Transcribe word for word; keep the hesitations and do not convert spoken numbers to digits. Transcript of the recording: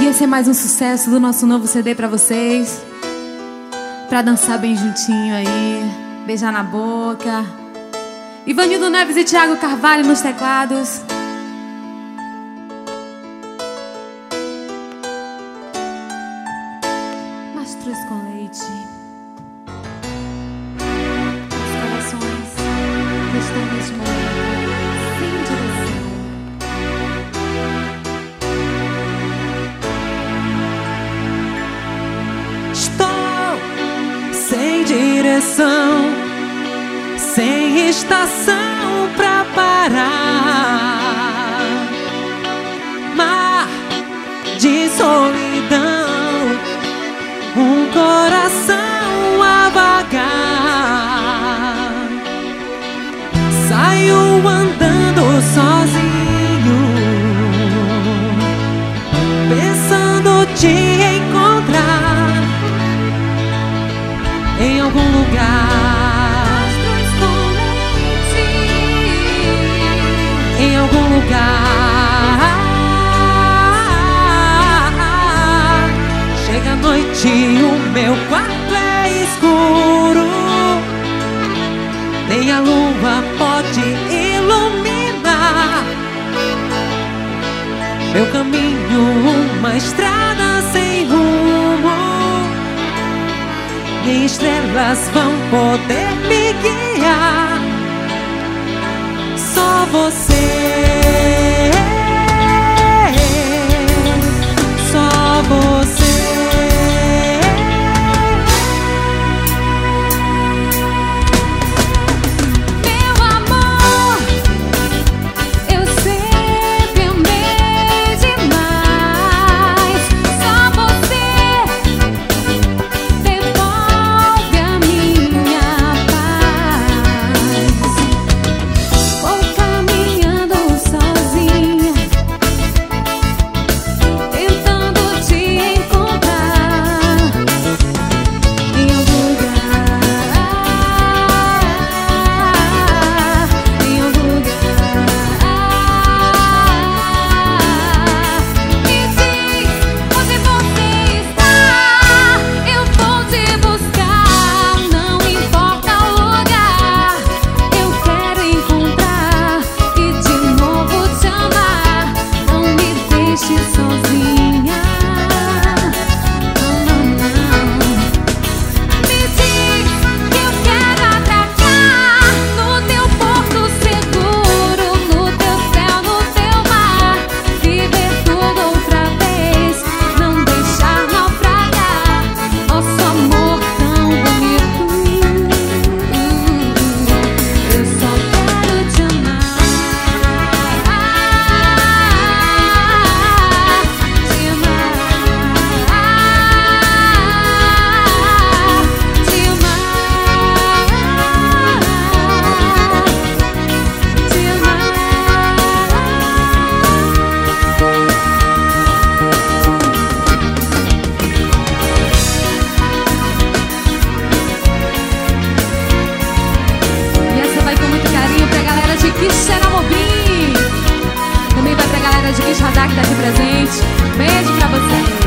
E esse é mais um sucesso do nosso novo C D pra vocês, pra dançar bem juntinho aí, beijar na boca. Ivanildo Neves e Thiago Carvalho nos teclados. Mastruz com leite. Os corações que estão neste momento sem direção. Estou sem direção, sem estação pra parar. Mar de solidão, um coração a vagar. Saio andando sozinho, pensando te encontrar em algum lugar, em algum lugar. Chega a noite e o meu quarto é escuro, nem a lua pode iluminar meu caminho, uma estrada sem rumo. Nem estrelas vão poder me guiar, só você, só você. Meu amor, eu sempre amei demais. Só você devolve a minha paz. Vou caminhando sozinha, tentando te encontrar em algum lugar, em algum lugar. Me diz onde você está, eu vou te buscar. Não importa o lugar, eu quero encontrar e de novo te amar. Não me deixe sozinha, não, não, não. Me diz que eu quero atracar no teu porto seguro, no teu céu, no teu mar. Viver tudo outra vez, não deixar naufragar nosso amor tão bonito. Eu só quero te amar, te E essa vai com muito carinho pra galera de Quixeramobim. Também vai pra galera de Quixadá que tá aqui presente. Beijo pra vocês.